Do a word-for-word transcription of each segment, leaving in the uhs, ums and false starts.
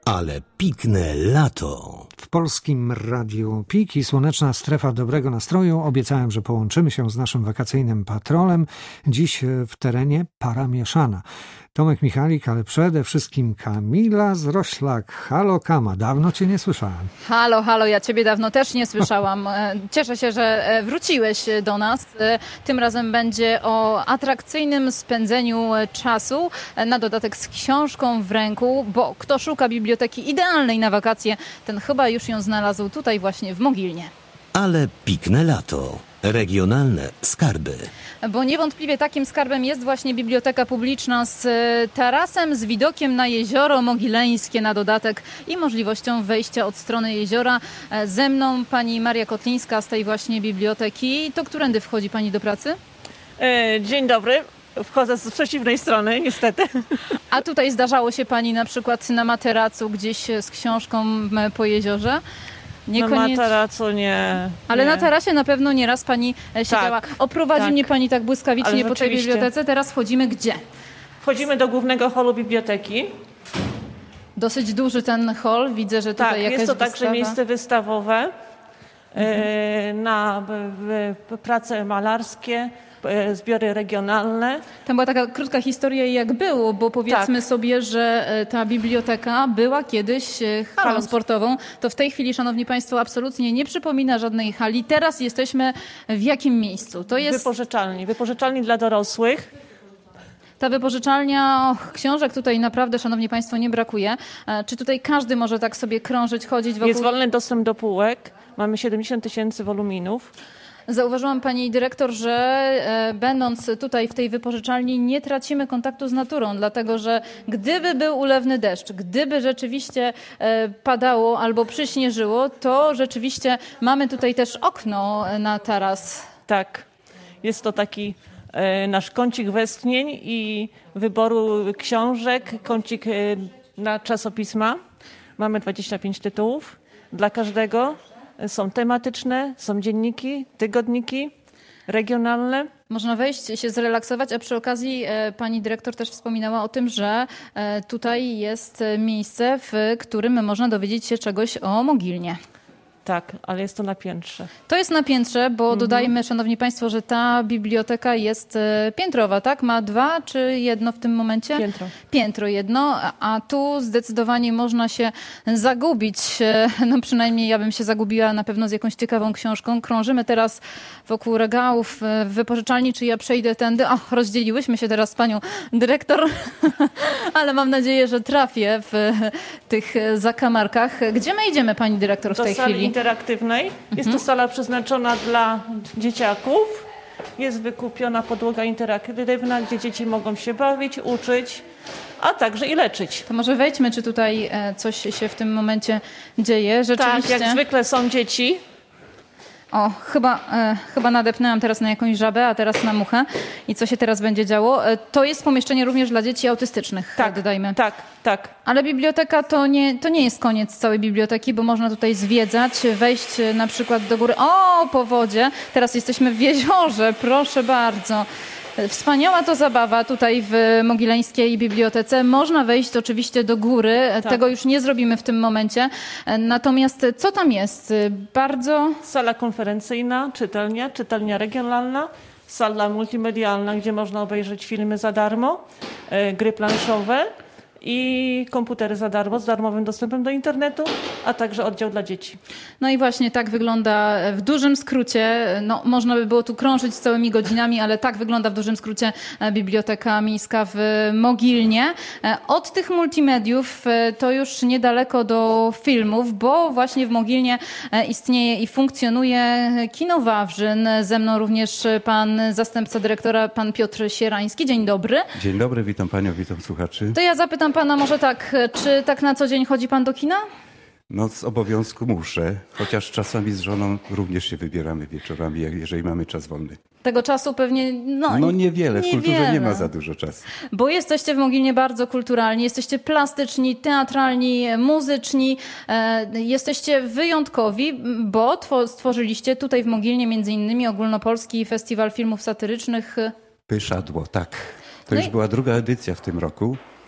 Ale pikne lato. W Polskim Radiu Pik i Słoneczna Strefa Dobrego Nastroju obiecałem, że połączymy się z naszym wakacyjnym patrolem. Dziś w terenie para mieszana. Tomek Michalik, ale przede wszystkim Kamila Zroślak. Halo Kama, dawno cię nie słyszałem. Halo, halo, ja ciebie dawno też nie słyszałam. Cieszę się, że wróciłeś do nas. Tym razem będzie o atrakcyjnym spędzeniu czasu, na dodatek z książką w ręku, bo kto szuka biblioteki idealnej na wakacje, ten chyba już ją znalazł tutaj właśnie w Mogilnie. Ale pikne lato. Regionalne skarby. Bo niewątpliwie takim skarbem jest właśnie biblioteka publiczna z tarasem, z widokiem na jezioro mogileńskie na dodatek i możliwością wejścia od strony jeziora. Ze mną pani Maria Kotlińska z tej właśnie biblioteki. To którędy wchodzi pani do pracy? Dzień dobry. Wchodzę z przeciwnej strony, niestety. A tutaj zdarzało się pani na przykład na materacu gdzieś z książką po jeziorze? Niekoniecznie. Na materacu nie. Ale nie. na tarasie na pewno nieraz pani siedziała. Tak, Oprowadzi tak. mnie pani tak błyskawicznie Ale po tej rzeczywiście. bibliotece. Teraz wchodzimy gdzie? Wchodzimy do głównego holu biblioteki. Dosyć duży ten hol. Widzę, że tutaj tak, jakaś jest to wystawa. także miejsce wystawowe mhm. na w, w, prace malarskie, zbiory regionalne. Tam była taka krótka historia, jak było, bo powiedzmy tak. sobie, że ta biblioteka była kiedyś halą Halą. sportową. To w tej chwili, szanowni państwo, absolutnie nie przypomina żadnej hali. Teraz jesteśmy w jakim miejscu? To jest wypożyczalni. Wypożyczalni dla dorosłych. Ta wypożyczalnia och, książek tutaj naprawdę, szanowni państwo, nie brakuje. Czy tutaj każdy może tak sobie krążyć, chodzić wokół? Jest wolny dostęp do półek. Mamy siedemdziesiąt tysięcy woluminów. Zauważyłam pani dyrektor, że e, będąc tutaj w tej wypożyczalni nie tracimy kontaktu z naturą, dlatego że gdyby był ulewny deszcz, gdyby rzeczywiście e, padało albo przyśnieżyło, to rzeczywiście mamy tutaj też okno na taras. Tak, jest to taki e, nasz kącik westchnień i wyboru książek, kącik e, na czasopisma. Mamy dwadzieścia pięć tytułów dla każdego. Są tematyczne, są dzienniki, tygodniki, regionalne. Można wejść, się zrelaksować, a przy okazji e, pani dyrektor też wspominała o tym, że e, tutaj jest miejsce, w którym można dowiedzieć się czegoś o Mogilnie. Tak, ale jest to na piętrze. To jest na piętrze, bo mhm. dodajmy, szanowni państwo, że ta biblioteka jest piętrowa, tak? Ma dwa czy jedno w tym momencie? Piętro. Piętro jedno, a tu zdecydowanie można się zagubić. No przynajmniej ja bym się zagubiła na pewno z jakąś ciekawą książką. Krążymy teraz wokół regałów w wypożyczalni, czy ja przejdę tędy. O, rozdzieliłyśmy się teraz z panią dyrektor, ale mam nadzieję, że trafię w tych zakamarkach. Gdzie my idziemy, pani dyrektor, w tej chwili? Interaktywnej. Jest mhm. to sala przeznaczona dla dzieciaków. Jest wykupiona podłoga interaktywna, gdzie dzieci mogą się bawić, uczyć, a także i leczyć. To może wejdźmy, czy tutaj coś się w tym momencie dzieje. Rzeczywiście. Tak, jak zwykle są dzieci. O, chyba, e, chyba nadepnęłam teraz na jakąś żabę, a teraz na muchę. I co się teraz będzie działo? E, to jest pomieszczenie również dla dzieci autystycznych, tak, dodajmy. Tak, tak. Ale biblioteka to nie, to nie jest koniec całej biblioteki, bo można tutaj zwiedzać, wejść na przykład do góry. O, po wodzie. Teraz jesteśmy w jeziorze, proszę bardzo. Wspaniała to zabawa tutaj w Mogileńskiej Bibliotece. Można wejść oczywiście do góry. Tak. Tego już nie zrobimy w tym momencie. Natomiast co tam jest? Bardzo... Sala konferencyjna, czytelnia, czytelnia regionalna, sala multimedialna, gdzie można obejrzeć filmy za darmo, gry planszowe i komputery za darmo, z darmowym dostępem do internetu, a także oddział dla dzieci. No i właśnie tak wygląda w dużym skrócie, no można by było tu krążyć całymi godzinami, ale tak wygląda w dużym skrócie Biblioteka Miejska w Mogilnie. Od tych multimediów to już niedaleko do filmów, bo właśnie w Mogilnie istnieje i funkcjonuje Kino Wawrzyn. Ze mną również pan zastępca dyrektora, pan Piotr Sierański. Dzień dobry. Dzień dobry, witam panią, witam słuchaczy. To ja zapytam pana może tak, czy tak na co dzień chodzi pan do kina? No z obowiązku muszę, chociaż czasami z żoną również się wybieramy wieczorami, jak- jeżeli mamy czas wolny. Tego czasu pewnie no, No niewiele, w kulturze niewiele. nie ma za dużo czasu. Bo jesteście w Mogilnie bardzo kulturalni, jesteście plastyczni, teatralni, muzyczni, e, jesteście wyjątkowi, bo two, stworzyliście tutaj w Mogilnie między innymi Ogólnopolski Festiwal Filmów Satyrycznych. Pyszadło, tak. To No już i- była druga edycja w tym roku.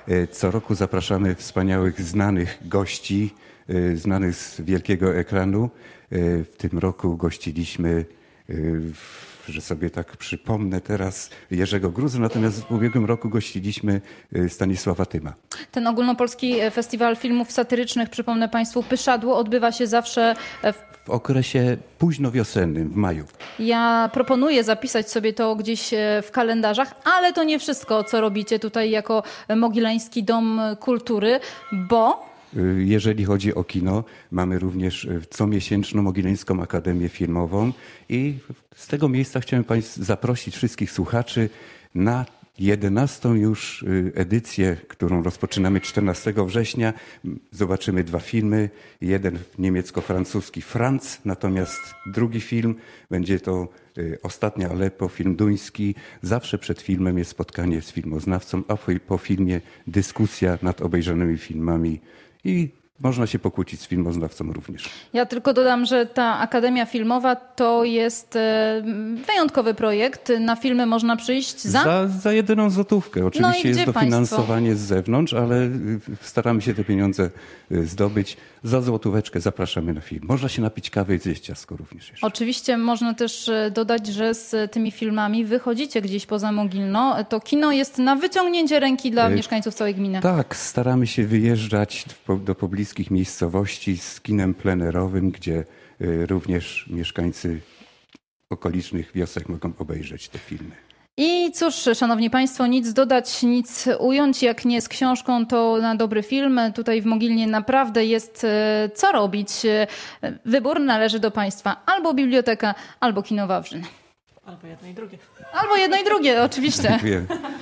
Co roku zapraszamy wspaniałych, znanych gości, znanych z wielkiego ekranu. W tym roku gościliśmy, że sobie tak przypomnę teraz, Jerzego Gruzy, natomiast w ubiegłym roku gościliśmy Stanisława Tyma. Ten ogólnopolski festiwal filmów satyrycznych, przypomnę Państwu, Pyszadło, odbywa się zawsze w W okresie późnowiosennym, w maju. Ja proponuję zapisać sobie to gdzieś w kalendarzach, ale to nie wszystko, co robicie tutaj jako Mogileński Dom Kultury, bo... Jeżeli chodzi o kino, mamy również comiesięczną Mogileńską Akademię Filmową i z tego miejsca chciałem Państwa zaprosić wszystkich słuchaczy na jedenastą już edycję, którą rozpoczynamy czternastego września. Zobaczymy dwa filmy. Jeden niemiecko-francuski Franz, natomiast drugi film będzie to Ostatnia Aleppo, film duński. Zawsze przed filmem jest spotkanie z filmoznawcą, a po filmie dyskusja nad obejrzanymi filmami i można się pokłócić z filmoznawcą również. Ja tylko dodam, że ta Akademia Filmowa to jest wyjątkowy projekt. Na filmy można przyjść za... Za, za jedyną złotówkę. Oczywiście no jest państwo? dofinansowanie z zewnątrz, ale staramy się te pieniądze zdobyć. Za złotóweczkę zapraszamy na film. Można się napić kawy i zjeść ciastko również jeszcze. Oczywiście można też dodać, że z tymi filmami wychodzicie gdzieś poza Mogilno. To kino jest na wyciągnięcie ręki dla mieszkańców całej gminy. Tak, staramy się wyjeżdżać do pobliskich miejscowości z kinem plenerowym, gdzie również mieszkańcy okolicznych wiosek mogą obejrzeć te filmy. I cóż, szanowni państwo, nic dodać, nic ująć. Jak nie z książką, to na dobry film. Tutaj w Mogilnie naprawdę jest co robić. Wybór należy do państwa. Albo biblioteka, albo kino Wawrzyn. Albo jedno i drugie. Albo jedno i drugie, oczywiście. Dziękuję.